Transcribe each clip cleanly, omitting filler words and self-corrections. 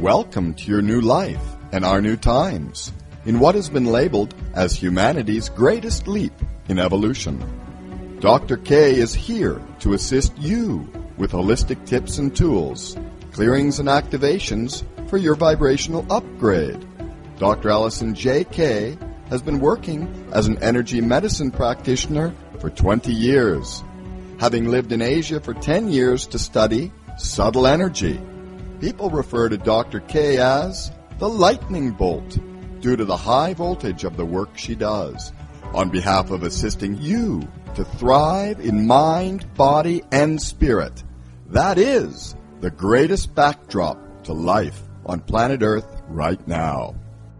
Welcome to your new life and our new times in what has been labeled as humanity's greatest leap in evolution. Dr. K is here to assist you with holistic tips and tools, clearings and activations for your vibrational upgrade. Dr. Allison J. K has been working as an energy medicine practitioner for 20 years, having lived in Asia for 10 years to study subtle energy. People refer to Dr. K as the lightning bolt due to the high voltage of the work she does on behalf of assisting you to thrive in mind, body, and spirit. That is the greatest backdrop to life on planet Earth right now.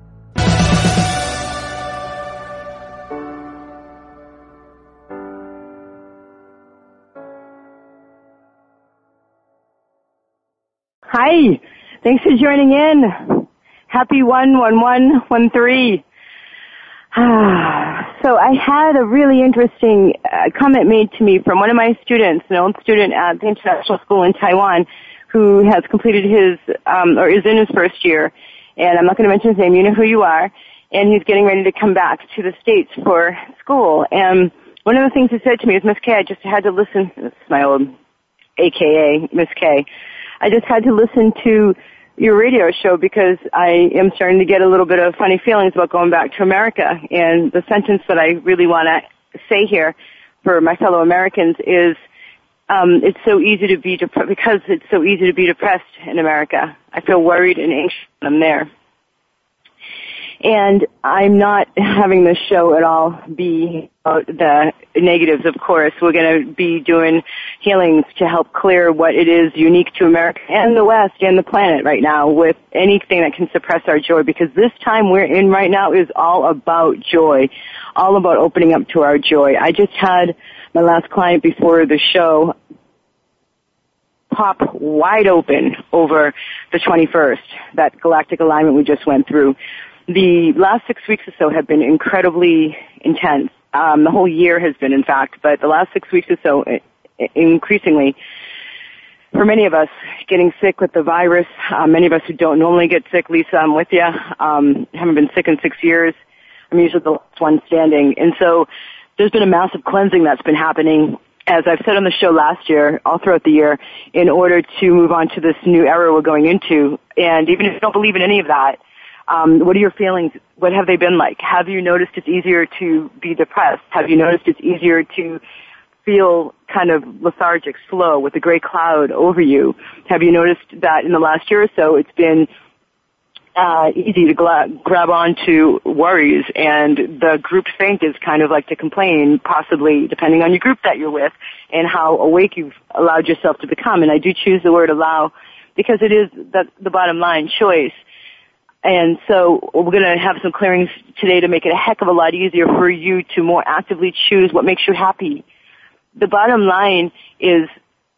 Hi, thanks for joining in. Happy 11113. So I had a really interesting comment made to me from one of my students, an old student at the international school in Taiwan, who has completed his, or is in his first year, and I'm not going to mention his name, you know who you are, and he's getting ready to come back to the States for school. And one of the things he said to me is, Miss K, I just had to listen, this is my old AKA, Miss K, I just had to listen to your radio show because I am starting to get a little bit of funny feelings about going back to America. And the sentence that I really want to say here for my fellow Americans is, it's so easy to be because it's so easy to be depressed in America. I feel worried and anxious when I'm there. And I'm not having this show at all be about the negatives, of course. We're going to be doing healings to help clear what it is unique to America and the West and the planet right now with anything that can suppress our joy, because this time we're in right now is all about joy, all about opening up to our joy. I just had my last client before the show pop wide open over the 21st, that galactic alignment we just went through. The last 6 weeks or so have been incredibly intense. The whole year has been, in fact, but the last 6 weeks or so, increasingly, for many of us, getting sick with the virus, many of us who don't normally get sick, Lisa, I'm with you, haven't been sick in 6 years. I'm usually the last one standing. And so there's been a massive cleansing that's been happening, as I've said on the show last year, all throughout the year, in order to move on to this new era we're going into. And even if you don't believe in any of that, what are your feelings? What have they been like? Have you noticed it's easier to be depressed? Have you noticed it's easier to feel kind of lethargic, slow, with a gray cloud over you? Have you noticed that in the last year or so it's been easy to grab on to worries, and the group think is kind of like to complain, possibly, depending on your group that you're with and how awake you've allowed yourself to become. And I do choose the word allow because it is the bottom line, choice. And so we're going to have some clearings today to make it a heck of a lot easier for you to more actively choose what makes you happy. The bottom line is,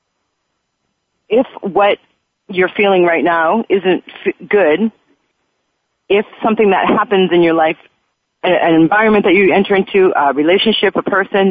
if what you're feeling right now isn't good, if something that happens in your life, an environment that you enter into, a relationship, a person,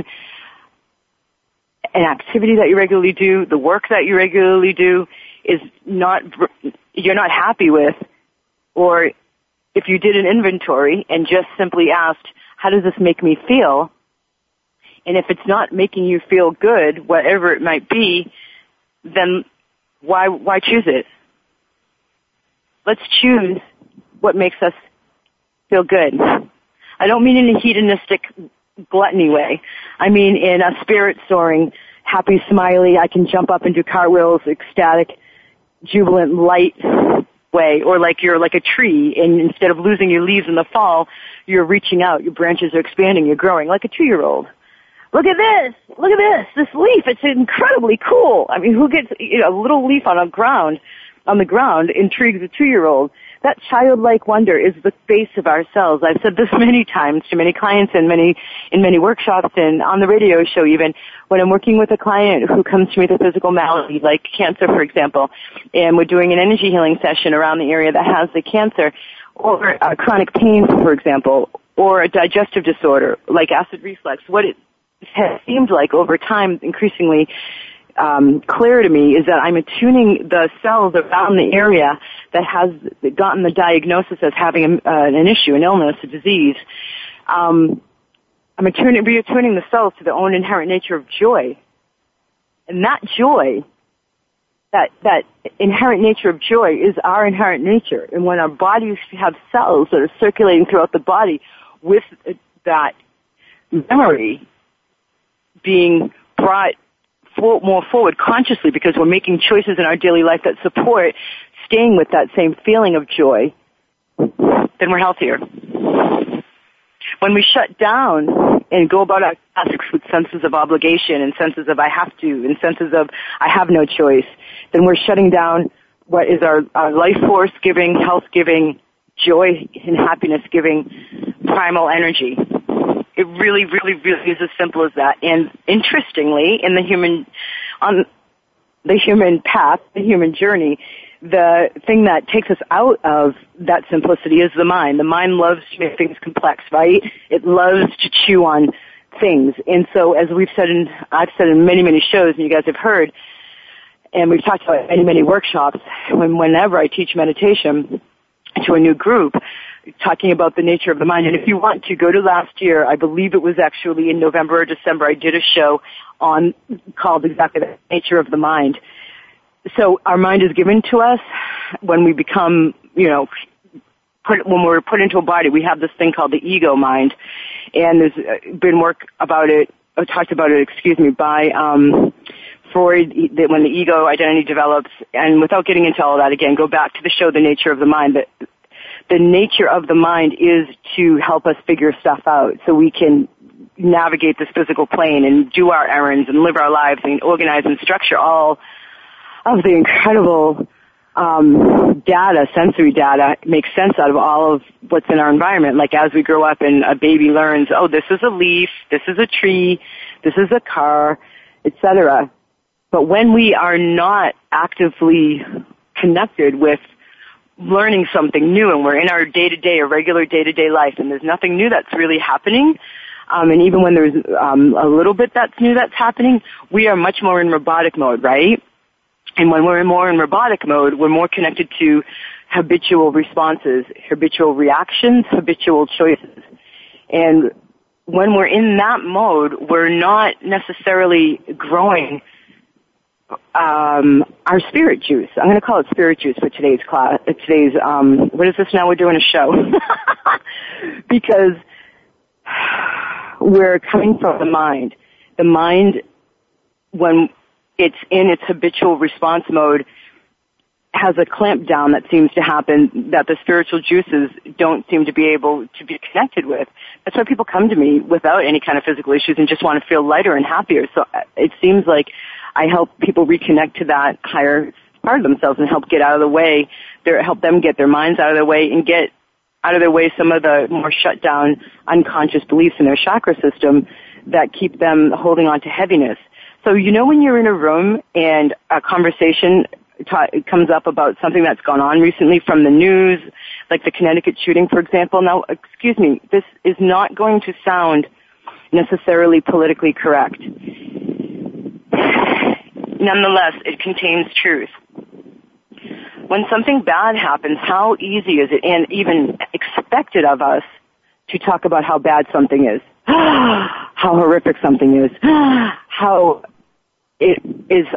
an activity that you regularly do, the work that you regularly do is you're not happy with, or if you did an inventory and just simply asked, how does this make me feel? And if it's not making you feel good, whatever it might be, then why choose it? Let's choose what makes us feel good. I don't mean in a hedonistic gluttony way. I mean in a spirit-soaring, happy, smiley, I can jump up and do cartwheels, ecstatic, jubilant, light way, or like you're like a tree, and instead of losing your leaves in the fall, you're reaching out, your branches are expanding, you're growing like a 2-year-old. Look at this leaf, it's incredibly cool. I mean, who gets a little leaf on the ground intrigues a 2-year-old. That childlike wonder is the base of ourselves. I've said this many times to many clients and in many workshops and on the radio show even, when I'm working with a client who comes to me with a physical malady, like cancer, for example, and we're doing an energy healing session around the area that has the cancer, or a chronic pain, for example, or a digestive disorder like acid reflux. What it has seemed like over time, increasingly, clear to me is that I'm attuning the cells around the area that has gotten the diagnosis as having an issue, an illness, a disease. I'm reattuning the cells to their own inherent nature of joy. And that joy, that inherent nature of joy is our inherent nature. And when our bodies have cells that are circulating throughout the body with that memory being brought more forward consciously, because we're making choices in our daily life that support staying with that same feeling of joy, then we're healthier. When we shut down and go about our tasks with senses of obligation and senses of I have to and senses of I have no choice, then we're shutting down what is our life force giving, health giving, joy and happiness giving primal energy. It really, really, really is as simple as that. And interestingly, in the human path, the human journey, the thing that takes us out of that simplicity is the mind. The mind loves to make things complex, right? It loves to chew on things. And so as I've said in many, many shows, and you guys have heard, and we've talked about many, many workshops, whenever I teach meditation to a new group, talking about the nature of the mind. And if you want to go to last year, I believe it was actually in November or December, I did a show called exactly the nature of the mind. So our mind is given to us when we become, when we're put into a body. We have this thing called the ego mind, and there's been work about it, talked about it, by Freud, that when the ego identity develops. And without getting into all of that again, go back to the show, The Nature of the Mind. The nature of the mind is to help us figure stuff out so we can navigate this physical plane and do our errands and live our lives and organize and structure all of the incredible sensory data, make sense out of all of what's in our environment. Like as we grow up and a baby learns, oh, this is a leaf, this is a tree, this is a car, etc. But when we are not actively connected with learning something new, and we're in our day-to-day, or regular day-to-day life, and there's nothing new that's really happening, and even when there's a little bit that's new that's happening, we are much more in robotic mode, right? And when we're more in robotic mode, we're more connected to habitual responses, habitual reactions, habitual choices. And when we're in that mode, we're not necessarily growing our spirit juice. I'm going to call it spirit juice for today's class. What is this now? We're doing a show. Because we're coming from the mind. The mind, when it's in its habitual response mode, has a clamp down that seems to happen that the spiritual juices don't seem to be able to be connected with. That's why people come to me without any kind of physical issues and just want to feel lighter and happier. So it seems like I help people reconnect to that higher part of themselves and help get out of the way, help them get their minds out of their way and get out of their way some of the more shut down unconscious beliefs in their chakra system that keep them holding on to heaviness. So when you're in a room and a conversation comes up about something that's gone on recently from the news, like the Connecticut shooting, for example. Now, excuse me, this is not going to sound necessarily politically correct. Nonetheless, it contains truth. When something bad happens, how easy is it, and even expected of us, to talk about how bad something is, how horrific something is, how it is,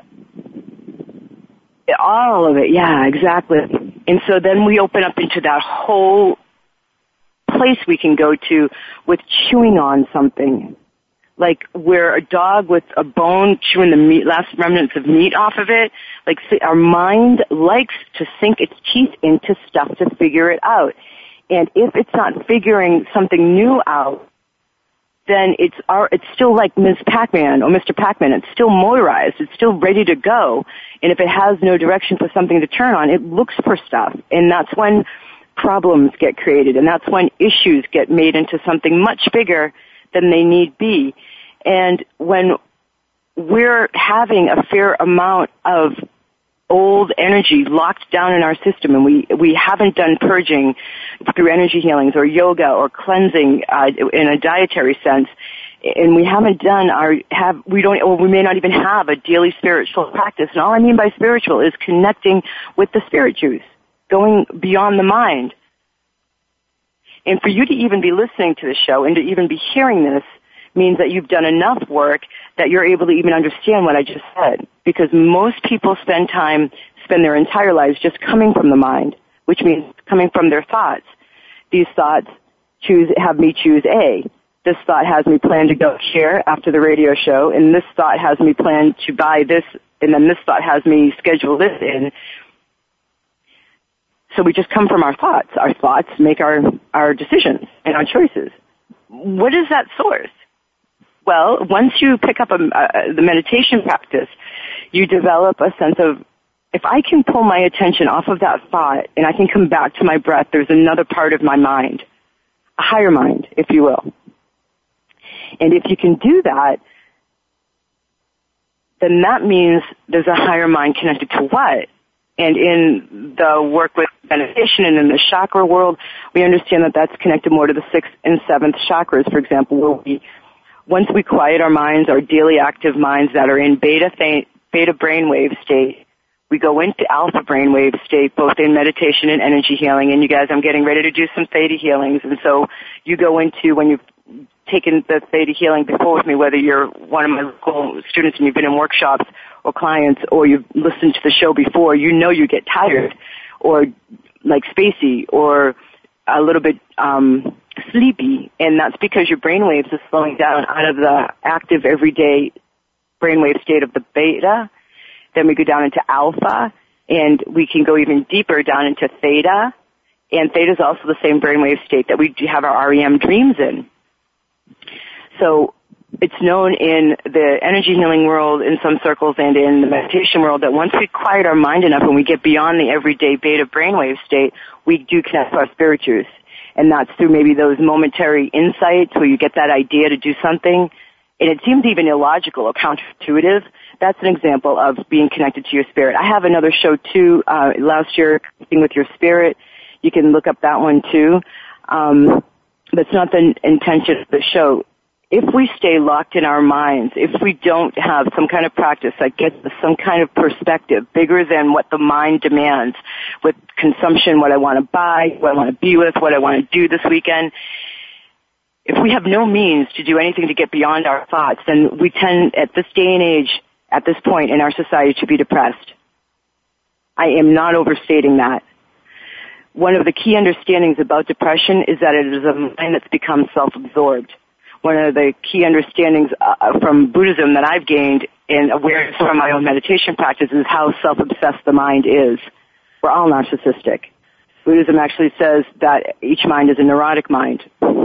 all of it, yeah, exactly. And so then we open up into that whole place we can go to with chewing on something. Like we're a dog with a bone chewing the meat, last remnants of meat off of it. Like our mind likes to sink its teeth into stuff to figure it out. And if it's not figuring something new out, then it's still like Ms. Pac-Man or Mr. Pac-Man. It's still motorized. It's still ready to go. And if it has no direction for something to turn on, it looks for stuff. And that's when problems get created. And that's when issues get made into something much bigger than they need be. And when we're having a fair amount of old energy locked down in our system, and we haven't done purging through energy healings or yoga or cleansing in a dietary sense, and we haven't done we may not even have a daily spiritual practice. And all I mean by spiritual is connecting with the spirit juice, going beyond the mind. And for you to even be listening to the show and to even be hearing this means that you've done enough work that you're able to even understand what I just said. Because most people spend their entire lives just coming from the mind, which means coming from their thoughts. These thoughts have me choose A. This thought has me plan to go here after the radio show, and this thought has me plan to buy this, and then this thought has me schedule this in. So we just come from our thoughts. Our thoughts make our decisions and our choices. What is that source? Well, once you pick up the meditation practice, you develop a sense of, if I can pull my attention off of that thought and I can come back to my breath, there's another part of my mind, a higher mind, if you will. And if you can do that, then that means there's a higher mind connected to what? And in the work with meditation and in the chakra world, we understand that that's connected more to the 6th and 7th chakras, for example, where once we quiet our minds, our daily active minds that are in beta brainwave state, we go into alpha brainwave state, both in meditation and energy healing. And you guys, I'm getting ready to do some theta healings. And so you go into, when you've taken the theta healing before with me, whether you're one of my local students and you've been in workshops or clients, or you've listened to the show before, you know you get tired or like spacey or a little bit sleepy, and that's because your brainwaves are slowing down out of the active everyday brainwave state of the beta. Then we go down into alpha, and we can go even deeper down into theta, and theta is also the same brainwave state that we have our REM dreams in. So it's known in the energy healing world, in some circles, and in the meditation world, that once we quiet our mind enough and we get beyond the everyday beta brainwave state, we do connect to our spirit juice. And that's through maybe those momentary insights where you get that idea to do something, and it seems even illogical or counterintuitive. That's an example of being connected to your spirit. I have another show, too, last year, Connecting with Your Spirit. You can look up that one, too. That's not the intention of the show. If we stay locked in our minds, if we don't have some kind of practice that gets us some kind of perspective bigger than what the mind demands with consumption, what I want to buy, what I want to be with, what I want to do this weekend, if we have no means to do anything to get beyond our thoughts, then we tend, at this day and age, at this point in our society, to be depressed. I am not overstating that. One of the key understandings about depression is that it is a mind that's become self-absorbed. One of the key understandings from Buddhism that I've gained in awareness from my own meditation practice is how self-obsessed the mind is. We're all narcissistic. Buddhism actually says that each mind is a neurotic mind.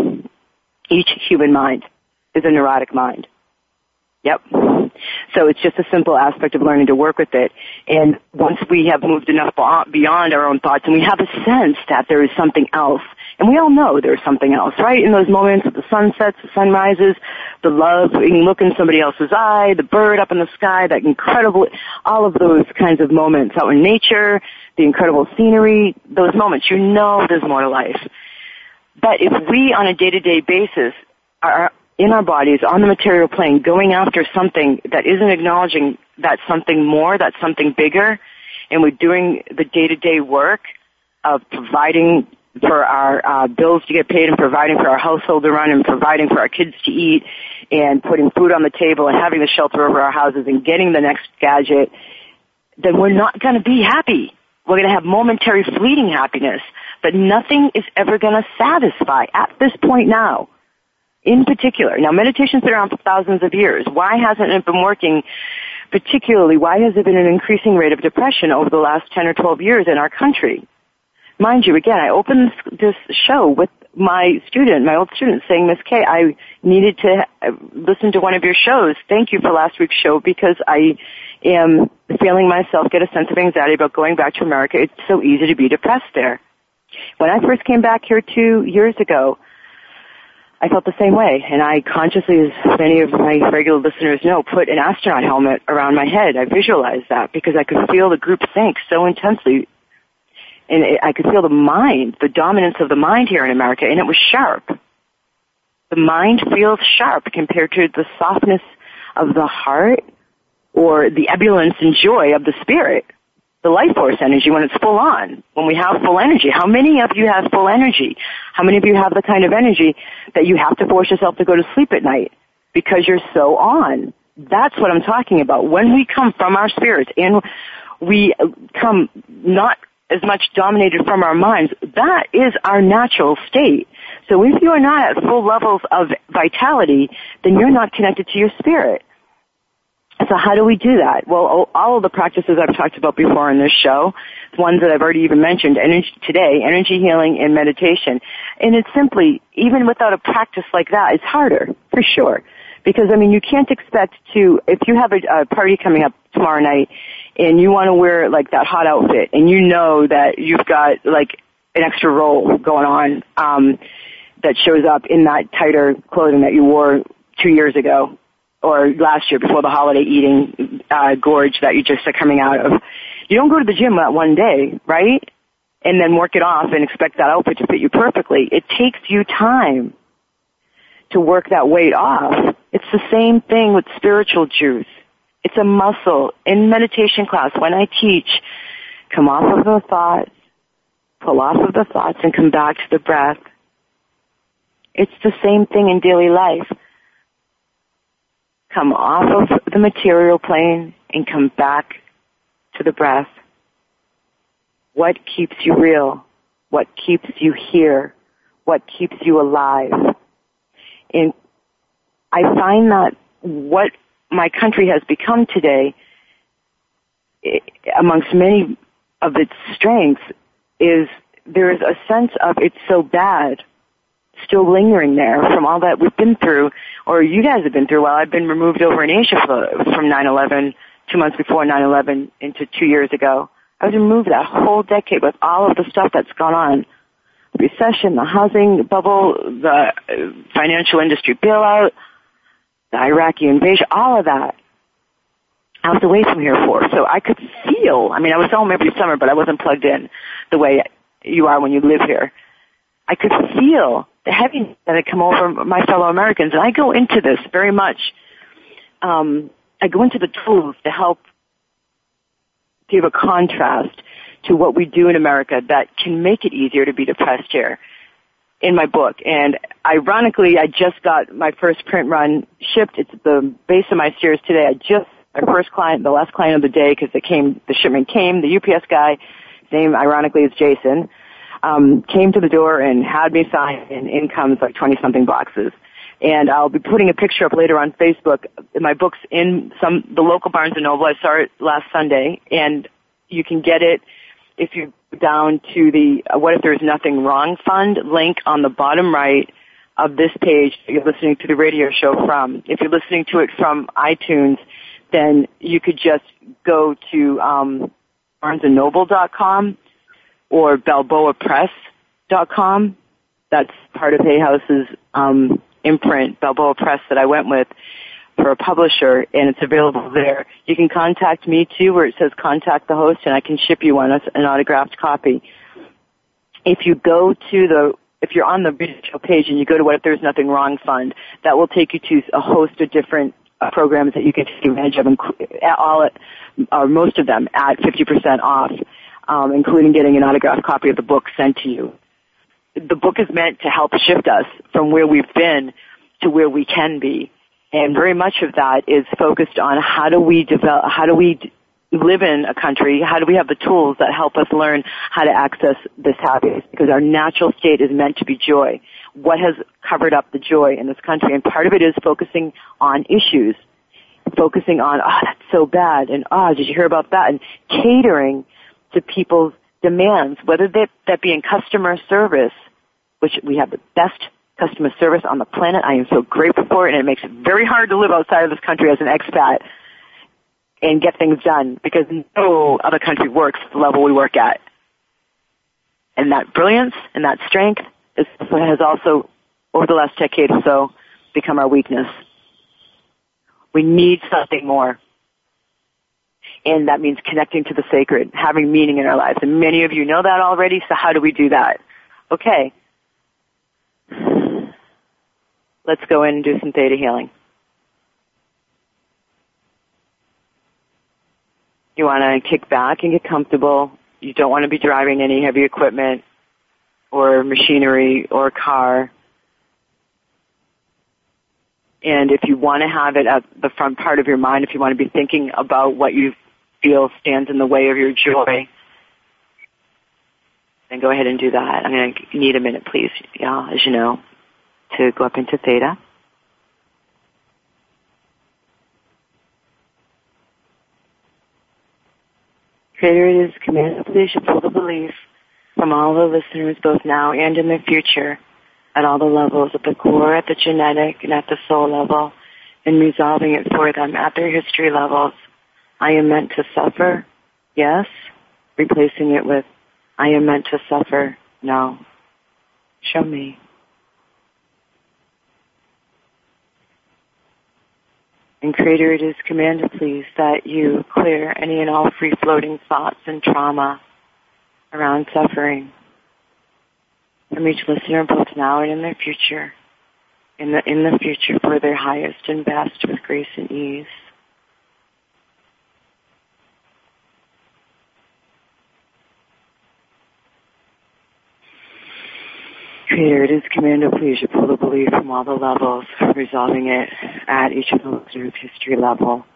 Each human mind is a neurotic mind. Yep. So it's just a simple aspect of learning to work with it. And once we have moved enough beyond our own thoughts and we have a sense that there is something else, and we all know there's something else, right? In those moments, the sun sets, the sun rises, the love, you can look in somebody else's eye, the bird up in the sky, that incredible, all of those kinds of moments out in nature, the incredible scenery, those moments, you know there's more to life. But if we, on a day-to-day basis, are in our bodies, on the material plane, going after something that isn't acknowledging that something more, that something bigger, and we're doing the day-to-day work of providing for our bills to get paid and providing for our household to run and providing for our kids to eat and putting food on the table and having the shelter over our houses and getting the next gadget, then we're not going to be happy. We're going to have momentary fleeting happiness, but nothing is ever going to satisfy at this point now. In particular, now meditation's been around for thousands of years. Why hasn't it been working particularly? Why has there been an increasing rate of depression over the last 10 or 12 years in our country? Mind you, again, I opened this show with my old student, saying, Miss Kay, I needed to listen to one of your shows. Thank you for last week's show because I am feeling myself get a sense of anxiety about going back to America. It's so easy to be depressed there. When I first came back here 2 years ago, I felt the same way, and I consciously, as many of my regular listeners know, put an astronaut helmet around my head. I visualized that because I could feel the group think so intensely, and I could feel the mind, the dominance of the mind here in America, and it was sharp. The mind feels sharp compared to the softness of the heart or the ebullience and joy of the spirit, the life force energy when it's full on, when we have full energy. How many of you have full energy? How many of you have the kind of energy that you have to force yourself to go to sleep at night because you're so on? That's what I'm talking about. When we come from our spirits and we come not as much dominated from our minds, that is our natural state. So if you are not at full levels of vitality, then you're not connected to your spirit. So how do we do that? Well, all of the practices I've talked about before in this show, ones that I've already even mentioned today, energy healing and meditation. And it's simply, even without a practice like that, it's harder, for sure. Because, I mean, you can't expect to, if you have a party coming up tomorrow night and you want to wear, like, that hot outfit and you know that you've got, like, an extra roll going on that shows up in that tighter clothing that you wore 2 years ago or last year before the holiday eating gorge that you just are coming out of. You don't go to the gym that one day, right? And then work it off and expect that outfit to fit you perfectly. It takes you time to work that weight off. It's the same thing with spiritual juice. It's a muscle. In meditation class, when I teach, come off of the thoughts, pull off of the thoughts, and come back to the breath. It's the same thing in daily life. Come off of the material plane and come back to the breath. What keeps you real? What keeps you here? What keeps you alive? And I find that what my country has become today, amongst many of its strengths, is there is a sense of it's so bad still lingering there from all that we've been through, or you guys have been through while I've been removed over in Asia from 9/11, 2 months before 9/11 into 2 years ago. I was removed that whole decade with all of the stuff that's gone on. The recession, the housing bubble, the financial industry bailout, the Iraqi invasion, all of that. I was away from here for. So I could feel, I mean, I was home every summer, but I wasn't plugged in the way you are when you live here. I could feel the heaviness that had come over my fellow Americans, and I go into this very much. I go into the tools to help give a contrast to what we do in America that can make it easier to be depressed here in my book. And ironically, I just got my first print run shipped. It's the base of my series today. My first client, the last client of the day, because the shipment came, the UPS guy, his name ironically is Jason, came to the door and had me sign, and in comes like 20-something boxes. And I'll be putting a picture up later on Facebook. My book's in the local Barnes & Noble. I saw it last Sunday, and you can get it if you go down to the What If There's Nothing Wrong Fund link on the bottom right of this page that you're listening to the radio show from. If you're listening to it from iTunes, then you could just go to barnesandnoble.com or balboapress.com. That's part of Hay House's imprint, Balboa Press, that I went with for a publisher, and it's available there. You can contact me, too, where it says contact the host, and I can ship you an autographed copy. If you're on the radio show page and you go to What If There's Nothing Wrong Fund, that will take you to a host of different programs that you can take advantage of, most of them at 50% off, including getting an autographed copy of the book sent to you. The book is meant to help shift us from where we've been to where we can be. And very much of that is focused on how do we live in a country, how do we have the tools that help us learn how to access this happiness, because our natural state is meant to be joy. What has covered up the joy in this country? And part of it is focusing on issues, focusing on, that's so bad, and did you hear about that? And catering to people's demands, whether that be in customer service, which we have the best customer service on the planet. I am so grateful for it, and it makes it very hard to live outside of this country as an expat and get things done, because no other country works at the level we work at. And that brilliance and that strength has also, over the last decade or so, become our weakness. We need something more. And that means connecting to the sacred, having meaning in our lives. And many of you know that already, so how do we do that? Okay. Let's go in and do some theta healing. You want to kick back and get comfortable. You don't want to be driving any heavy equipment or machinery or car. And if you want to have it at the front part of your mind, if you want to be thinking about what you feel stands in the way of your joy, then go ahead and do that. I'm going to need a minute, please, as you know, to go up into theta. Creator, it is commanded, please, you pull the belief from all the listeners, both now and in the future, at all the levels, at the core, at the genetic, and at the soul level, and resolving it for them at their history levels. I am meant to suffer, yes, replacing it with, I am meant to suffer, no. Show me. And Creator, it is commanded, please, that you clear any and all free-floating thoughts and trauma around suffering from each listener, both now and in their future, in the future for their highest and best with grace and ease. Creator, it is commanded, please, you pull the belief from all the levels, resolving it at each of the listeners' history level.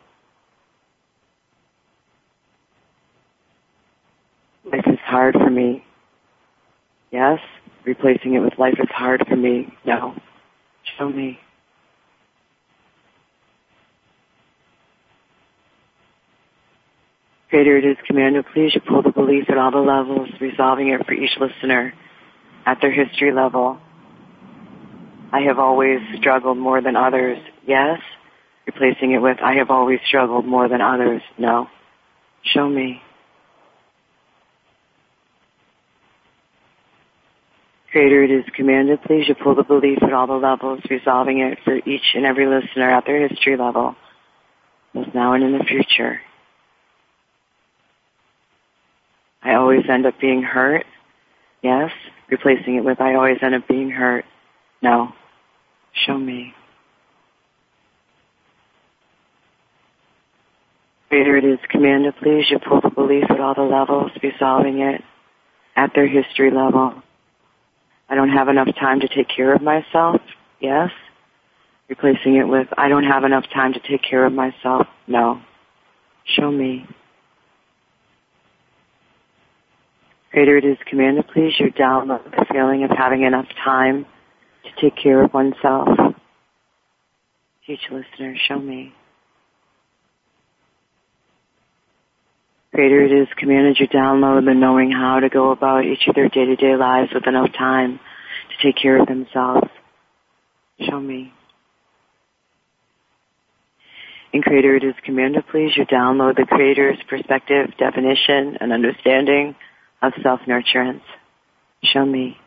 Life is hard for me. Yes, replacing it with life is hard for me. No, show me. Creator, it is commanded, please, you pull the belief at all the levels, resolving it for each listener at their history level. I have always struggled more than others. Yes, replacing it with, I have always struggled more than others. No, show me. Creator, it is commanded, please, you pull the belief at all the levels, resolving it for each and every listener at their history level, both now and in the future. I always end up being hurt. Yes, replacing it with, I always end up being hurt. No, show me. Creator, it is commanded, please, you pull the belief at all the levels, resolving it at their history level. I don't have enough time to take care of myself. Yes, replacing it with, I don't have enough time to take care of myself. No, show me. Creator, it is commanded, please, you download the feeling of having enough time to take care of oneself. Each listener, show me. Creator, it is commanded, you download the knowing how to go about each of their day-to-day lives with enough time to take care of themselves. Show me. And Creator, it is commanded, please, you download the Creator's perspective, definition, and understanding of self-nurturance. Show me.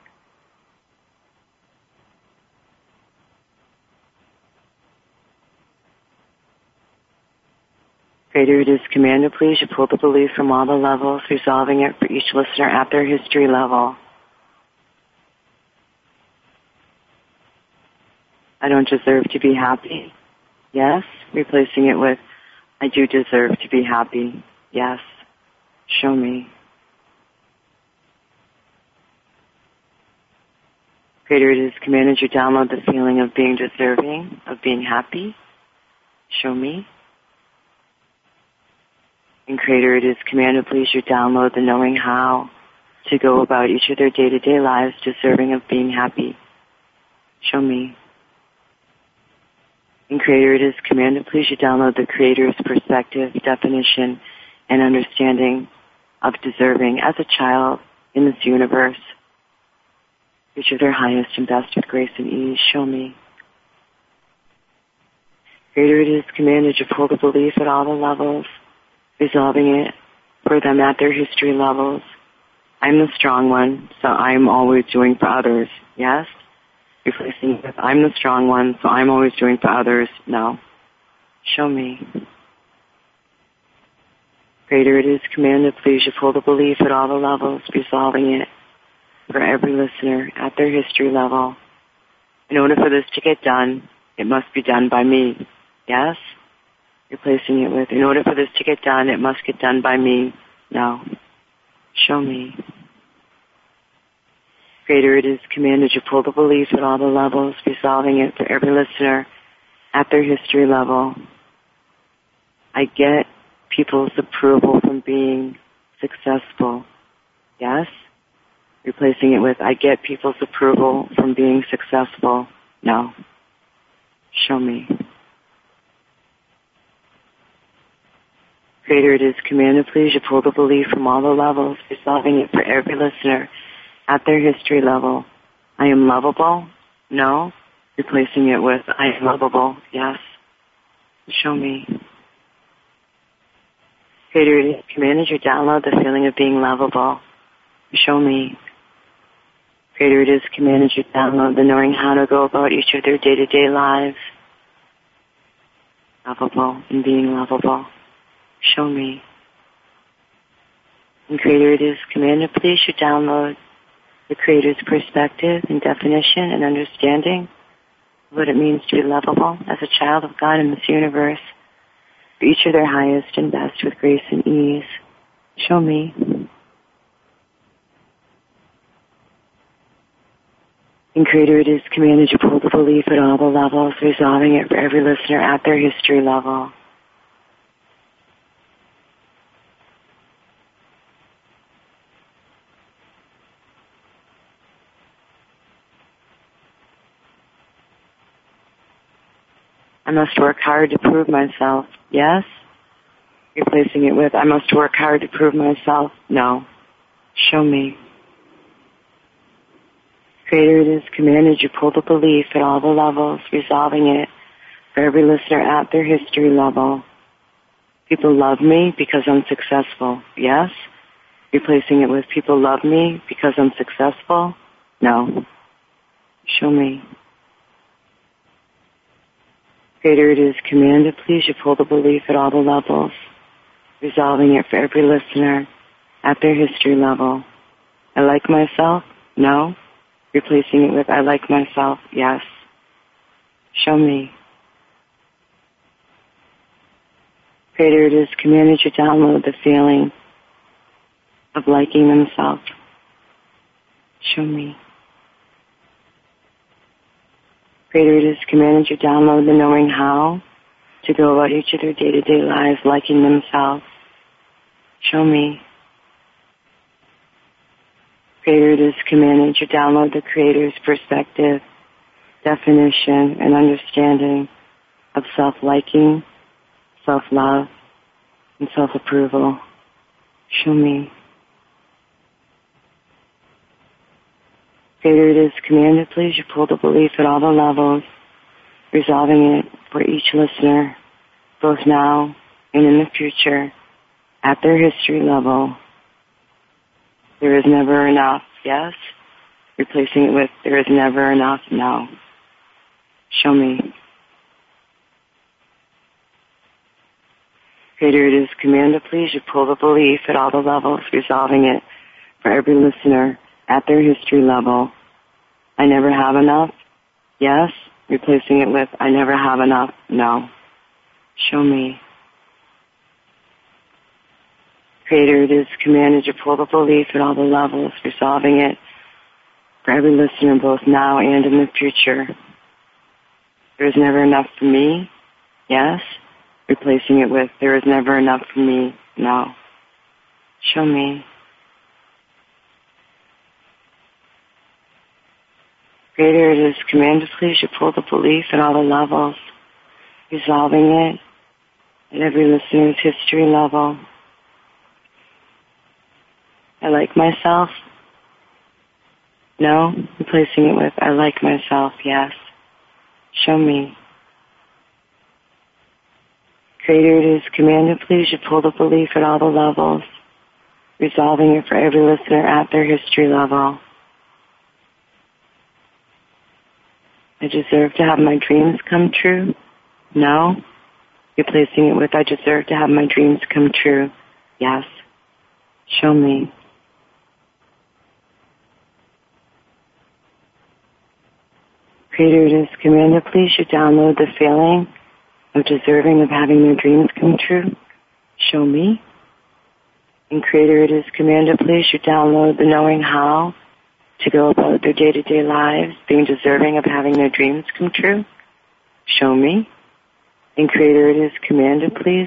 Creator, it is commanded, please, you pull the belief from all the levels, resolving it for each listener at their history level. I don't deserve to be happy. Yes, replacing it with, I do deserve to be happy. Yes, show me. Creator, it is commanded, you download the feeling of being deserving, of being happy. Show me. And Creator, it is commanded, please, you download the knowing how to go about each of their day-to-day lives deserving of being happy. Show me. And Creator, it is commanded, please, you download the Creator's perspective, definition, and understanding of deserving as a child in this universe. Each of their highest and best with grace and ease. Show me. Creator, it is commanded, you pull the belief at all the levels, resolving it for them at their history levels. I'm the strong one, so I'm always doing for others. Yes? Replacing it with, I'm the strong one, so I'm always doing for others. No. Show me. Creator, it is commanded, please, you pull the belief at all the levels, resolving it for every listener at their history level, In order for this to get done, it must be done by me. Yes? Replacing it with, in order for this to get done, it must get done by me. No. Show me. Greater it is commanded you pull the belief at all the levels, resolving it for every listener at their history level. I get people's approval from being successful. Yes? Replacing it with, I get people's approval from being successful. No. Show me. Greater it is commanded, please, you pull the belief from all the levels, resolving it for every listener at their history level. I am lovable. No. Replacing it with, I am lovable. Yes. Show me. Greater it is commanded, you download the feeling of being lovable. Show me. Greater it is commanded, you download the knowing how to go about each of their day-to-day lives. Lovable and being lovable. Show me. And greater it is commanded, please, you download the Creator's perspective and definition and understanding of what it means to be lovable as a child of God in this universe, for each of their highest and best with grace and ease. Show me. And greater it is commanded you pull the belief at all the levels, resolving it for every listener at their history level. I must work hard to prove myself. Yes? Replacing it with, I must work hard to prove myself. No. Show me. Greater it is commanded you pull the belief at all the levels, resolving it for every listener at their history level. People love me because I'm successful. Yes? Replacing it with, people love me because I'm successful. No. Show me. Greater it is commanded, please, you pull the belief at all the levels, resolving it for every listener at their history level. I like myself? No. Replacing it with, I like myself? Yes. Show me. Greater it is commanded you download the feeling of liking themselves. Show me. Greater it is commanded you download the knowing how to go about each of their day-to-day lives liking themselves. Show me. Greater it is commanded you download the Creator's perspective, definition, and understanding of self-liking, self-love, and self-approval. Show me. Greater it is commanded, please, you pull the belief at all the levels, resolving it for each listener, both now and in the future, at their history level. There is never enough, yes? Replacing it with, there is never enough, no. Show me. Greater it is commanded, please, you pull the belief at all the levels, resolving it for every listener at their history level. I never have enough, yes? Replacing it with, I never have enough, no. Show me. Greater it is commanded you pull the belief at all the levels, resolving it for every listener both now and in the future. There is never enough for me, yes? Replacing it with, there is never enough for me, no. Show me. Greater it is commanded, please, you pull the belief at all the levels, resolving it at every listener's history level. I like myself? No. Replacing it with, I like myself, yes. Show me. Greater it is commanded, please, you pull the belief at all the levels, resolving it for every listener at their history level. I deserve to have my dreams come true? No. Replacing it with, I deserve to have my dreams come true? Yes. Show me. Creator, it is commanded, please you download the feeling of deserving of having their dreams come true. Show me. And Creator, it is commanded, please you download the knowing how to go about their day-to-day lives, being deserving of having their dreams come true. Show me. And Creator, it is commanded, please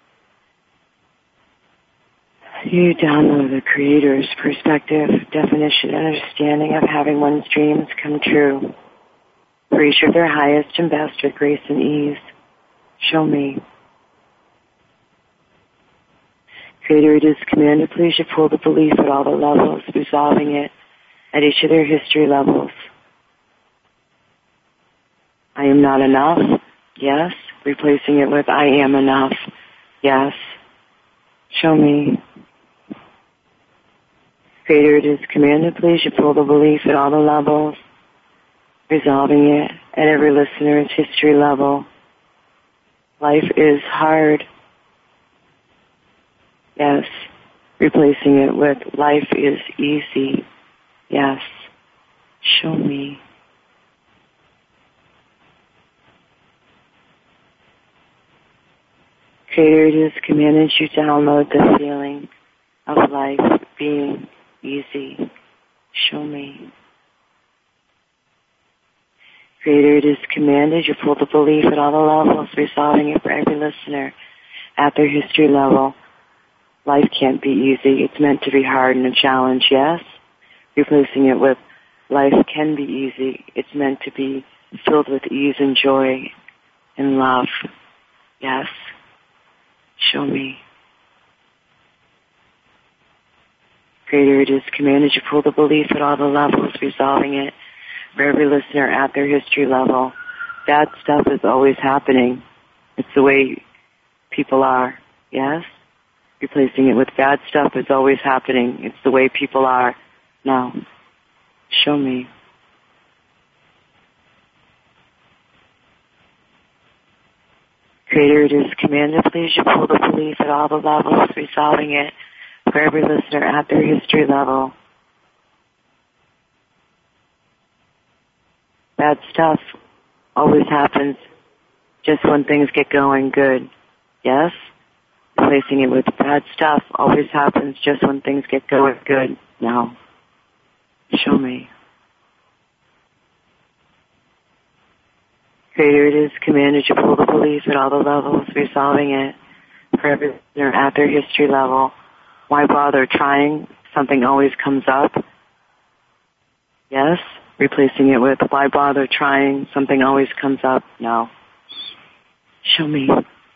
you download the Creator's perspective, definition, and understanding of having one's dreams come true. Reach their highest and best with grace and ease. Show me. Creator, it is commanded, please you pull the belief at all the levels, resolving it at each of their history levels. I am not enough. Yes. Replacing it with I am enough. Yes. Show me. Creator, it is commanded, please you pull the belief at all the levels, resolving it at every listener's history level. Life is hard. Yes. Replacing it with life is easy. Yes. Show me. Creator, it is commanded you download the feeling of life being easy. Show me. Creator, it is commanded you pull the belief at all the levels, resolving it for every listener at their history level. Life can't be easy. It's meant to be hard and a challenge, yes. Replacing it with life can be easy. It's meant to be filled with ease and joy and love. Yes. Show me. Creator, it is commanded you pull the belief at all the levels, resolving it for every listener at their history level. Bad stuff is always happening. It's the way people are. Yes? Replacing it with bad stuff is always happening. It's the way people are. Now, show me. Creator, it is commanded, please you pull the belief at all the levels, resolving it for every listener at their history level. Bad stuff always happens just when things get going good. Yes? Replacing it with bad stuff always happens just when things get going good. Now, show me. Creator, it is commanded you pull the belief at all the levels, resolving it for every listener at their history level. Why bother trying? Something always comes up. Yes? Replacing it with why bother trying? Something always comes up. No. Show me.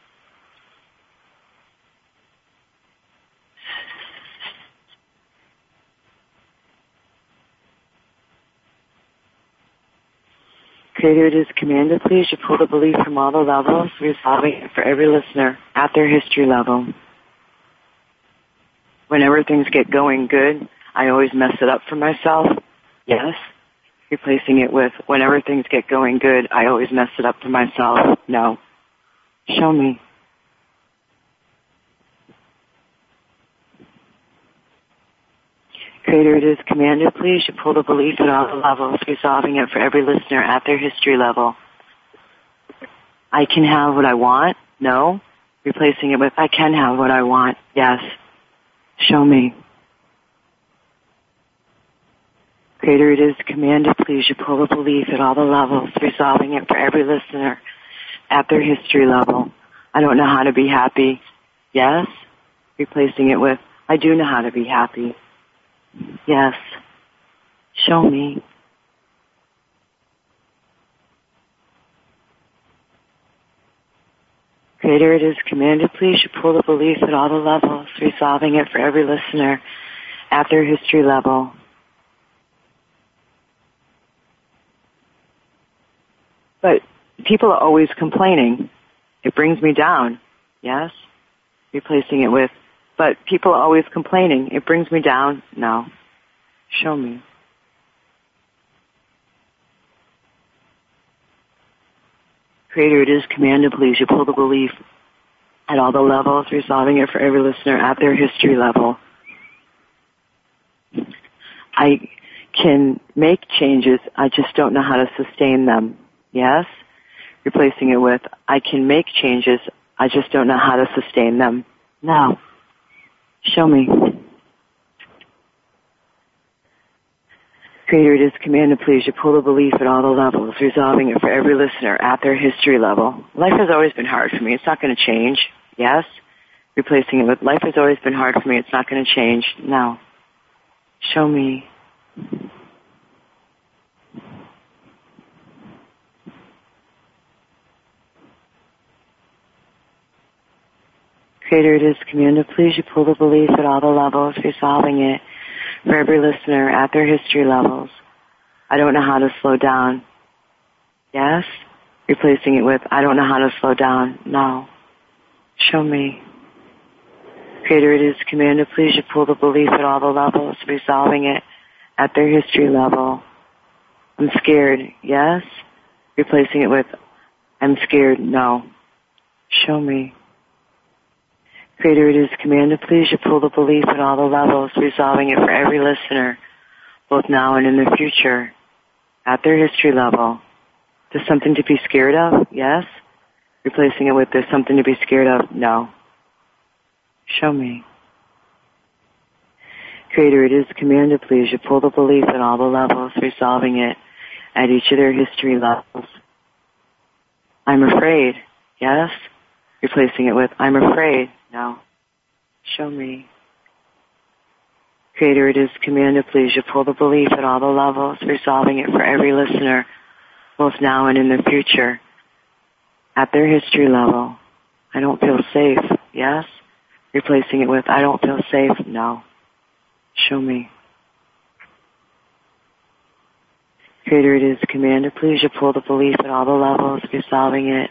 Creator, it is commanded, please you pull the belief from all the levels, resolving it for every listener at their history level. Whenever things get going good, I always mess it up for myself. Yes. Replacing it with whenever things get going good, I always mess it up for myself. No. Show me. Creator, it is commanded, please you pull the belief at all the levels, resolving it for every listener at their history level. I can have what I want. No. Replacing it with I can have what I want. Yes. Show me. Creator, it is commanded, please you pull the belief at all the levels, resolving it for every listener at their history level. I don't know how to be happy. Yes. Replacing it with I do know how to be happy. Yes. Show me. Creator, it is commanded, please you pull the belief at all the levels, resolving it for every listener at their history level. But people are always complaining. It brings me down. Yes? Replacing it with but people are always complaining. It brings me down. No. Show me. Creator, it is commanded, please you pull the belief at all the levels, resolving it for every listener at their history level. I can make changes, I just don't know how to sustain them. Yes? Replacing it with, I can make changes, I just don't know how to sustain them. Now, show me. Creator, it is command and please, you pull the belief at all the levels, resolving it for every listener at their history level. Life has always been hard for me. It's not going to change. Yes? Replacing it with, life has always been hard for me. It's not going to change. Now, show me. Creator, it is command and please, you pull the belief at all the levels, resolving it for every listener at their history levels. I don't know how to slow down. Yes? Replacing it with, I don't know how to slow down. No. Show me. Creator, it is command to please you pull the belief at all the levels, resolving it at their history level. I'm scared. Yes? Replacing it with, I'm scared. No. Show me. Creator, it is command to please you pull the belief at all the levels, resolving it for every listener, both now and in the future, at their history level. There's something to be scared of? Yes? Replacing it with, there's something to be scared of? No. Show me. Creator, it is command to please you pull the belief at all the levels, resolving it at each of their history levels. I'm afraid. Yes? Replacing it with, I'm afraid. No. Show me. Creator, it is command to please you pull the belief at all the levels, resolving it for every listener, both now and in the future, at their history level. I don't feel safe. Yes? Replacing it with, I don't feel safe. No. Show me. Creator, it is command to please you pull the belief at all the levels, resolving it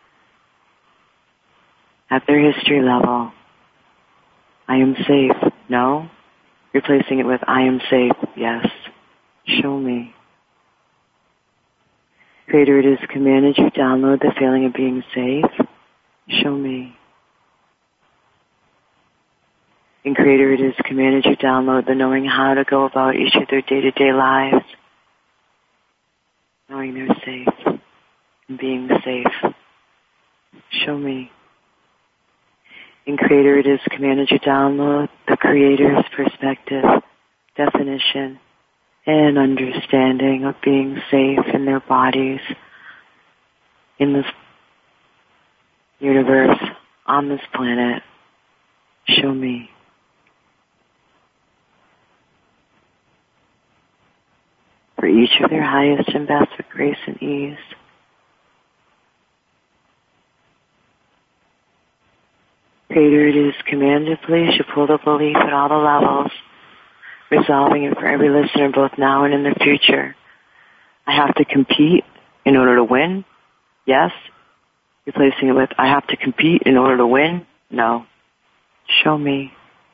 at their history level. I am safe. No. Replacing it with, I am safe. Yes. Show me. Creator, it is commanded you download the feeling of being safe. Show me. And Creator, it is commanded you download the knowing how to go about each of their day-to-day lives, knowing they're safe and being safe. Show me. In Creator, it is commanded you download the Creator's perspective, definition, and understanding of being safe in their bodies, in this universe, on this planet. Show me. For each of their highest and best with grace and ease. Creator, it is commanded, please, you pull the belief at all the levels, resolving it for every listener, both now and in the future. I have to compete in order to win? Yes. Replacing it with, I have to compete in order to win? No. Show me.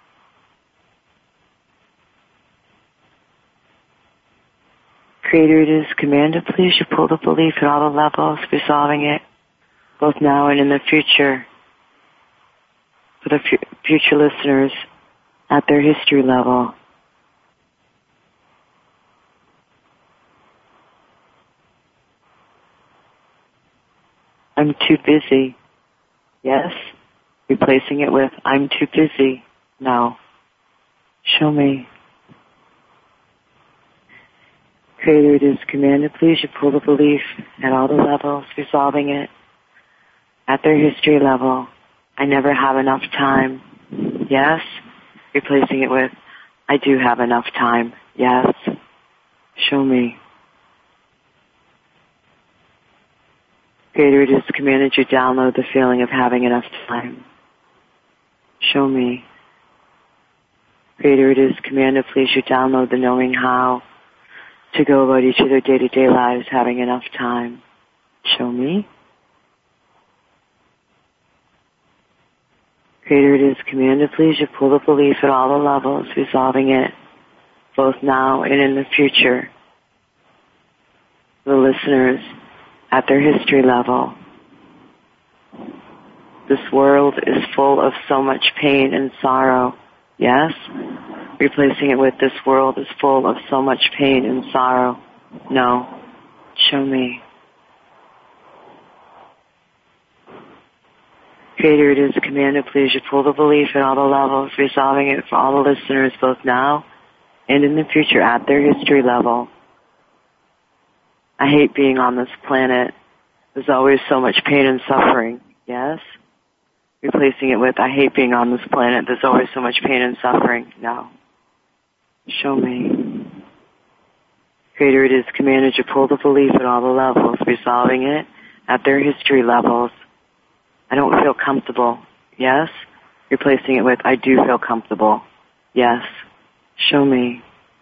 Creator, it is commanded, please, you pull the belief at all the levels, resolving it, both now and in the future. For the future listeners at their history level. I'm too busy. Yes? Replacing it with, I'm too busy. No. Show me. Creator, it is commanded, please, you pull the belief at all the levels, resolving it at their history level. I never have enough time. Yes? Replacing it with, I do have enough time. Yes? Show me. Creator, it is commanded you download the feeling of having enough time. Show me. Creator, it is commanded, please, you download the knowing how to go about each of their day-to-day lives having enough time. Show me. Creator, it is commanded, please, you pull the belief at all the levels, resolving it both now and in the future. The listeners at their history level. This world is full of so much pain and sorrow. Yes? replacing it with this world is full of so much pain and sorrow. No. Show me. Creator, it is commanded, please, you pull the belief at all the levels, resolving it for all the listeners, both now and in the future, at their history level. I hate being on this planet. There's always so much pain and suffering. Yes? Replacing it with, I hate being on this planet. There's always so much pain and suffering. No. Show me. Creator, it is commanded you pull the belief at all the levels, resolving it at their history levels. I don't feel comfortable. Yes? Replacing it with, I do feel comfortable. Yes. Show me.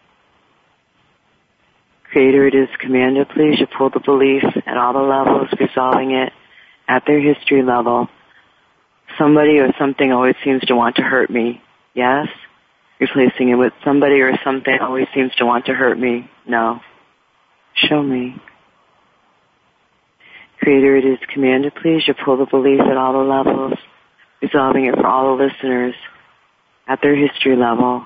Creator, it is commanded, please, you pull the belief at all the levels, resolving it at their history level. Somebody or something always seems to want to hurt me. Yes? Replacing it with somebody or something always seems to want to hurt me. No. Show me. Creator, it is commanded, please, you pull the belief at all the levels, resolving it for all the listeners at their history level.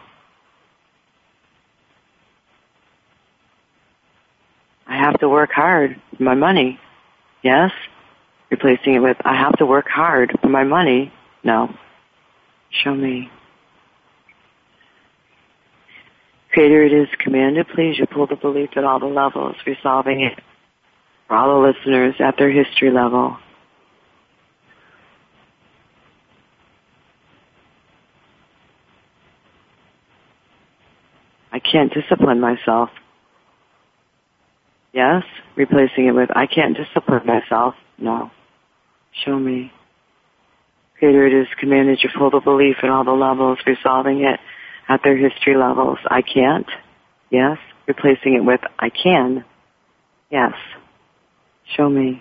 I have to work hard for my money. Yes? Replacing it with, I have to work hard for my money. No. Show me. Creator, it is commanded, please, you pull the belief at all the levels, resolving it for all the listeners at their history level. I can't discipline myself. Yes? Replacing it with, I can't discipline myself. No. Show me. Creator, it is commanded you pull the belief at all the levels, resolving it at their history levels. I can't. Yes? Replacing it with, I can. Yes. Show me.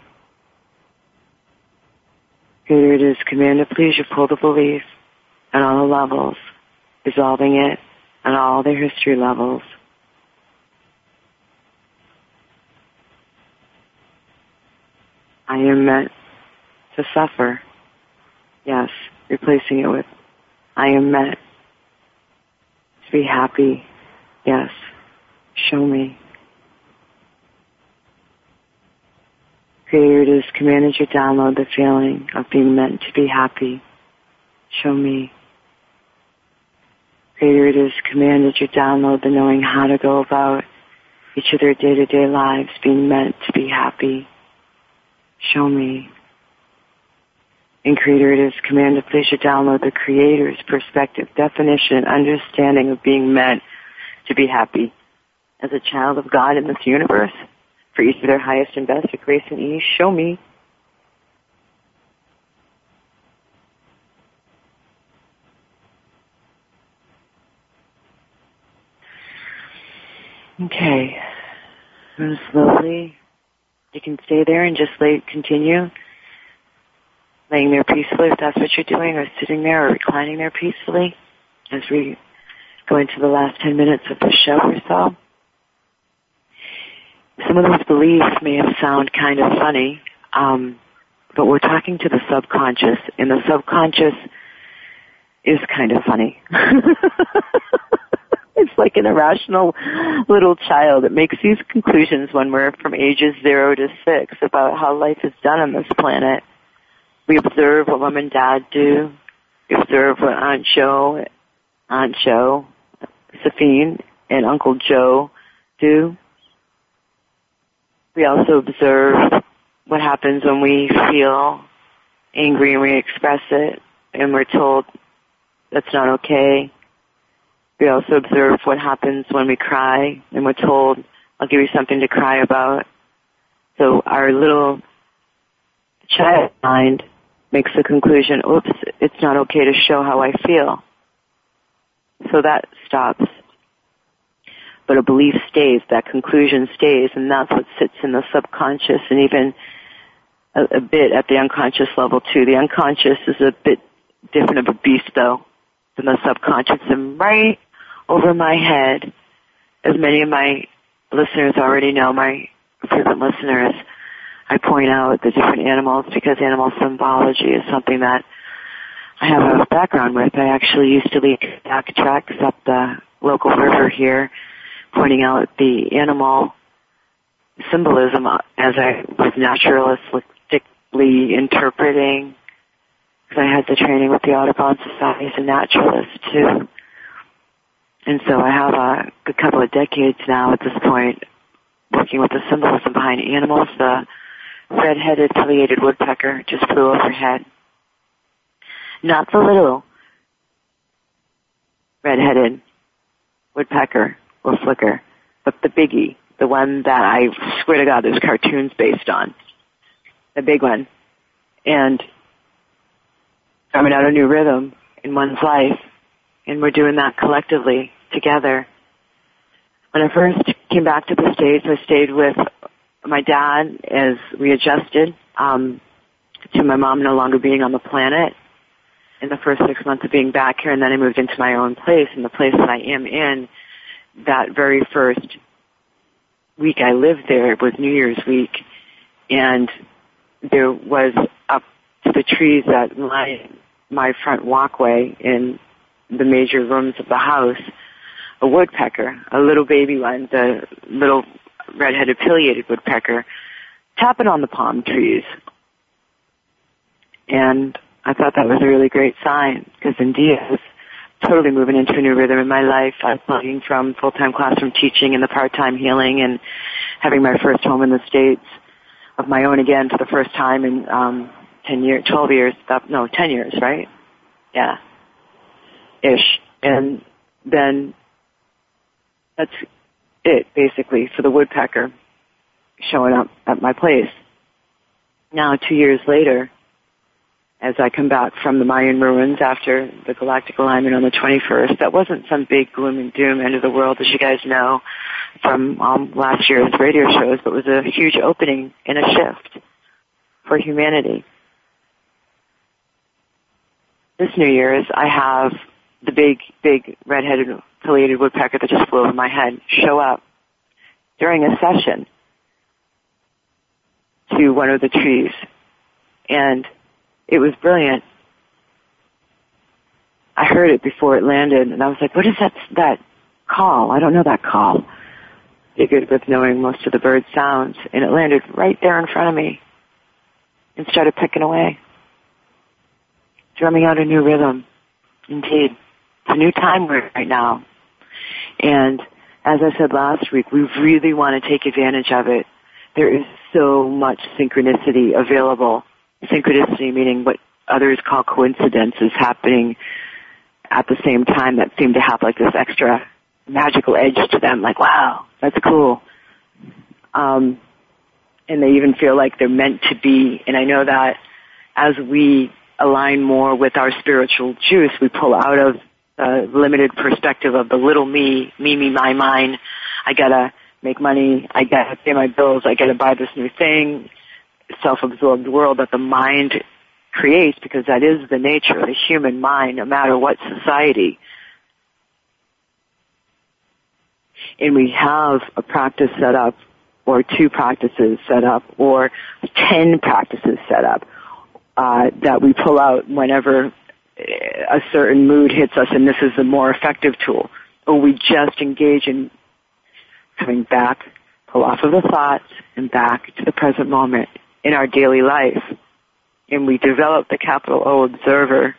Creator, it is commanded, please, you pull the belief at all the levels, resolving it at all their history levels. I am meant to suffer. Yes. Replacing it with, I am meant to be happy. Yes. Show me. Creator, it is commanded you download the feeling of being meant to be happy. Show me. Creator, it is commanded you download the knowing how to go about each of their day-to-day lives being meant to be happy. Show me. And Creator, it is commanded, please you download the Creator's perspective, definition, and understanding of being meant to be happy. As a child of God in this universe, for each of their highest and best, grace and ease, show me. Okay. And slowly, you can stay there and just continue laying there peacefully if that's what you're doing, or sitting there or reclining there peacefully as we go into the last 10 minutes of the show or so. Some of those beliefs may have sound kind of funny, but we're talking to the subconscious, and the subconscious is kind of funny. It's like an irrational little child. It makes these conclusions when we're from ages 0 to 6 about how life is done on this planet. We observe what Mom and Dad do. We observe what Aunt Jo, Safine, and Uncle Joe do. We also observe what happens when we feel angry and we express it, and we're told that's not okay. We also observe what happens when we cry, and we're told, I'll give you something to cry about. So our little child mind makes the conclusion, oops, it's not okay to show how I feel. So that stops. But a belief stays, that conclusion stays, and that's what sits in the subconscious and even a bit at the unconscious level too. The unconscious is a bit different of a beast though than the subconscious, and right over my head, as many of my listeners already know, my frequent listeners, I point out the different animals because animal symbology is something that I have a background with. I actually used to lead back treks up the local river here, pointing out the animal symbolism as I was naturalistically interpreting, because I had the training with the Audubon Society as a naturalist too. And so I have a good couple of decades now at this point working with the symbolism behind animals. The red-headed pileated woodpecker just flew overhead. Not the little red-headed woodpecker or flicker, but the biggie, the one that I swear to God there's cartoons based on, the big one. And coming out a new rhythm in one's life, and we're doing that collectively together. When I first came back to the States, I stayed with my dad as we adjusted to my mom no longer being on the planet in the first 6 months of being back here, and then I moved into my own place, and the place that I am in, that very first week I lived there, it was New Year's week, and there was up to the trees at my front walkway in the major rooms of the house, a woodpecker, a little baby one, the little red-headed pileated woodpecker, tapping on the palm trees. And I thought that was a really great sign, because indeed I was totally moving into a new rhythm in my life. I was plugging from full-time classroom teaching and the part-time healing and having my first home in the States of my own again for the first time in 10 years, right? Yeah. Ish. And then that's it, basically, for the woodpecker showing up at my place. Now, 2 years later, as I come back from the Mayan ruins after the galactic alignment on the 21st, that wasn't some big gloom and doom end of the world, as you guys know from last year's radio shows, but it was a huge opening and a shift for humanity. This New Year's, I have the big red-headed pileated woodpecker that just flew over my head show up during a session to one of the trees. And it was brilliant. I heard it before it landed, and I was like, what is that call? I don't know that call. Figured with knowing most of the bird sounds, and it landed right there in front of me and started picking away, drumming out a new rhythm. Indeed. It's a new time we're in right now. And as I said last week, we really want to take advantage of it. There is so much synchronicity available. Synchronicity meaning what others call coincidences happening at the same time that seem to have like this extra magical edge to them, like, wow, that's cool. And they even feel like they're meant to be. And I know that as we align more with our spiritual juice, we pull out of the limited perspective of the little me, mine. I gotta make money. I gotta pay my bills. I gotta buy this new thing. Self-absorbed world that the mind creates, because that is the nature of the human mind, no matter what society. And we have a practice set up, or 2 practices set up, or 10 practices set up, that we pull out whenever a certain mood hits us, and this is the more effective tool. Or we just engage in coming back, pull off of the thoughts, and back to the present moment in our daily life. And we develop the capital O observer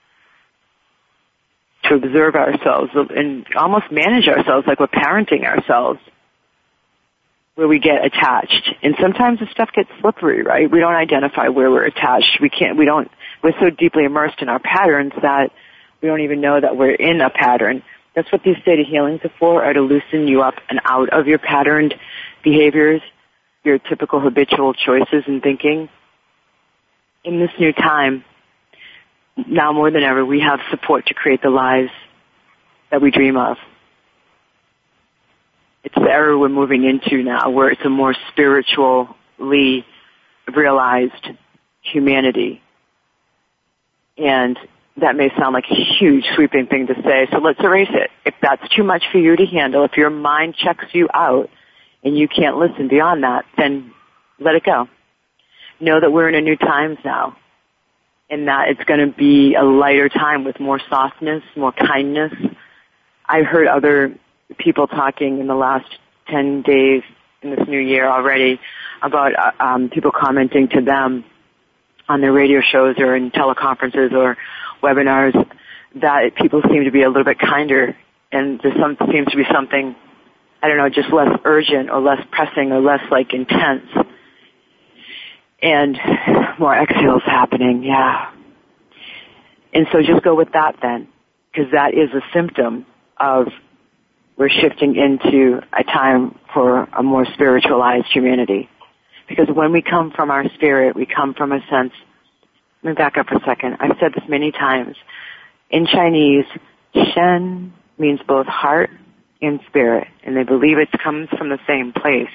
to observe ourselves and almost manage ourselves like we're parenting ourselves, where we get attached. And sometimes the stuff gets slippery, right? We don't identify where we're attached. We're so deeply immersed in our patterns that we don't even know that we're in a pattern. That's what these theta healings are to loosen you up and out of your patterned behaviors, your typical habitual choices and thinking. In this new time, now more than ever, we have support to create the lives that we dream of. It's the era we're moving into now, where it's a more spiritually realized humanity. And that may sound like a huge, sweeping thing to say, so let's erase it. If that's too much for you to handle, if your mind checks you out and you can't listen beyond that, then let it go. Know that we're in a new times now, and that it's going to be a lighter time with more softness, more kindness, I've heard other people talking in the last 10 days in this new year already about people commenting to them on their radio shows or in teleconferences or webinars that people seem to be a little bit kinder, and there seems to be something, I don't know, just less urgent or less pressing or less like intense. And more exhales happening, yeah. And so just go with that then, because that is a symptom of we're shifting into a time for a more spiritualized humanity. Because when we come from our spirit, we come from a sense, let me back up for a second. I've said this many times. In Chinese, Shen means both heart and spirit, and they believe it comes from the same place.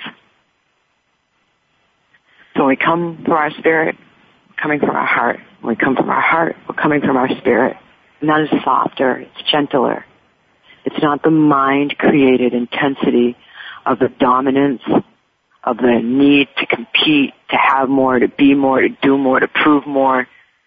So when we come from our spirit, we're coming from our heart. When we come from our heart, we're coming from our spirit. And that is softer, it's gentler. It's not the mind-created intensity of the dominance, of the need to compete, to have more, to be more, to do more, to prove more.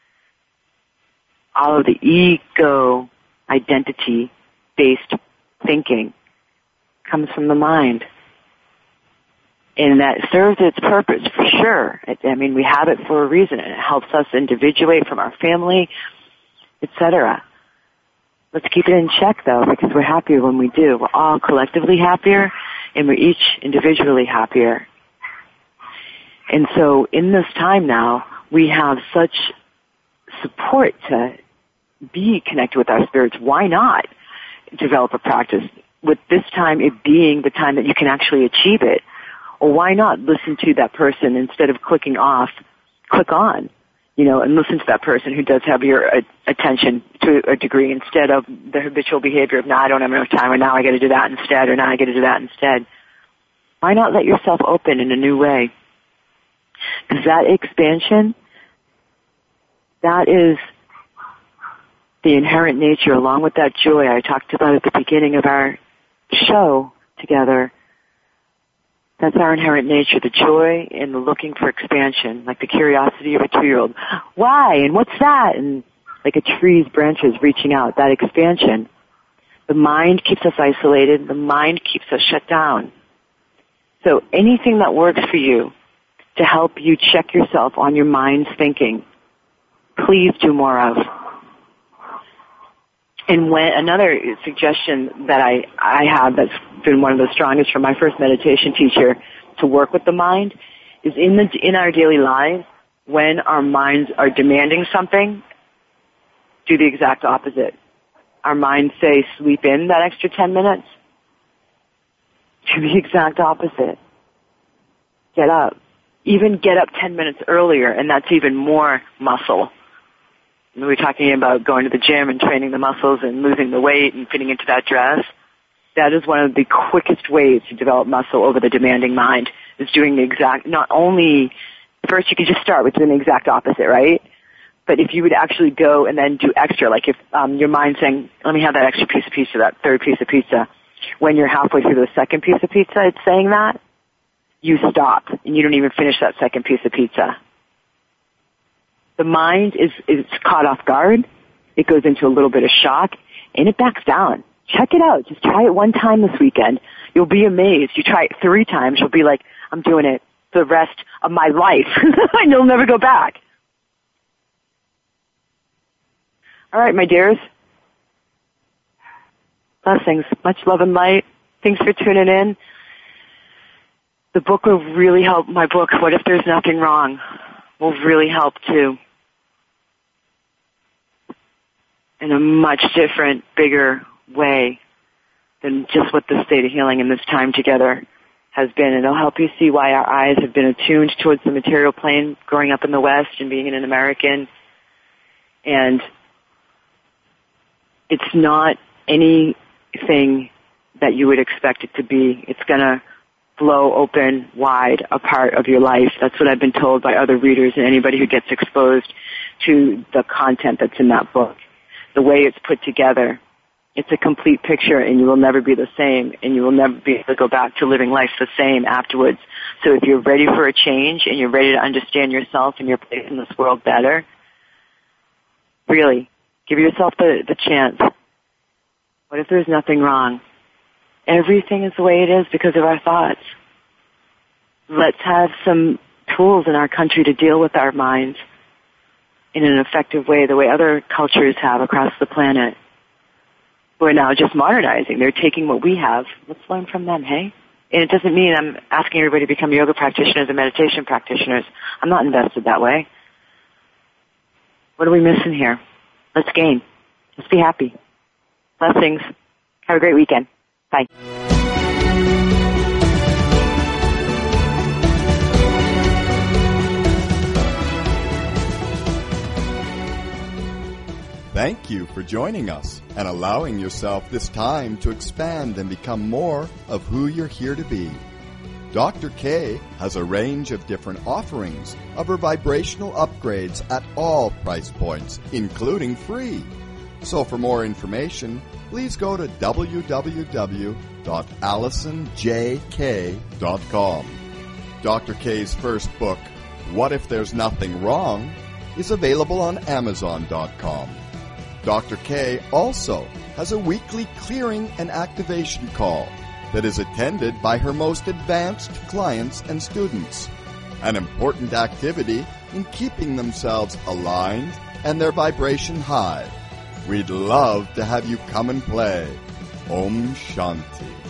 All of the ego identity-based thinking comes from the mind. And that serves its purpose for sure. We have it for a reason. It helps us individuate from our family, etc. Let's keep it in check, though, because we're happier when we do. We're all collectively happier, and we're each individually happier. And so in this time now, we have such support to be connected with our spirits. Why not develop a practice? With this time, it being the time that you can actually achieve it. Or why not listen to that person instead of clicking off, click on, and listen to that person who does have your attention to a degree instead of the habitual behavior of, I don't have enough time, or now I got to do that instead, or now I got to do that instead. Why not let yourself open in a new way? Because that expansion, that is the inherent nature, along with that joy I talked about at the beginning of our show together. That's our inherent nature, the joy and the looking for expansion, like the curiosity of a 2-year-old. Why? And what's that? And like a tree's branches reaching out, that expansion. The mind keeps us isolated. The mind keeps us shut down. So anything that works for you to help you check yourself on your mind's thinking, please do more of. And another suggestion that I have that's been one of the strongest from my first meditation teacher to work with the mind is in our daily lives, when our minds are demanding something, do the exact opposite. Our minds say, sleep in that extra 10 minutes. Do the exact opposite. Get up. Even get up 10 minutes earlier, and that's even more muscle. We're talking about going to the gym and training the muscles and losing the weight and fitting into that dress. That is one of the quickest ways to develop muscle over the demanding mind, is doing the exact, not only, first you could just start with doing the exact opposite, right? But if you would actually go and then do extra, like if your mind's saying, let me have that extra piece of pizza, that third piece of pizza, when you're halfway through the second piece of pizza, it's saying that, you stop and you don't even finish that second piece of pizza. The mind is caught off guard. It goes into a little bit of shock, and it backs down. Check it out. Just try it one time this weekend. You'll be amazed. You try it 3 times, you'll be like, I'm doing it for the rest of my life. And you'll never go back. All right, my dears. Blessings. Much love and light. Thanks for tuning in. The book will really help. My book, What If There's Nothing Wrong, will really help too. In a much different, bigger way than just what the state of healing in this time together has been. And it'll help you see why our eyes have been attuned towards the material plane growing up in the West and being an American. And it's not anything that you would expect it to be. It's going to flow open, wide, a part of your life. That's what I've been told by other readers and anybody who gets exposed to the content that's in that book. The way it's put together, it's a complete picture, and you will never be the same, and you will never be able to go back to living life the same afterwards. So if you're ready for a change and you're ready to understand yourself and your place in this world better, really, give yourself the chance. What if there's nothing wrong? Everything is the way it is because of our thoughts. Let's have some tools in our country to deal with our minds in an effective way, the way other cultures have across the planet. We're now just modernizing. They're taking what we have. Let's learn from them, hey? And it doesn't mean I'm asking everybody to become yoga practitioners and meditation practitioners. I'm not invested that way. What are we missing here? Let's gain. Let's be happy. Blessings. Have a great weekend. Bye. Thank you for joining us and allowing yourself this time to expand and become more of who you're here to be. Dr. K has a range of different offerings of her vibrational upgrades at all price points, including free. So for more information, please go to www.AlisonJK.com. Dr. K's first book, What If There's Nothing Wrong?, is available on Amazon.com. Dr. K also has a weekly clearing and activation call that is attended by her most advanced clients and students, an important activity in keeping themselves aligned and their vibration high. We'd love to have you come and play. Om Shanti.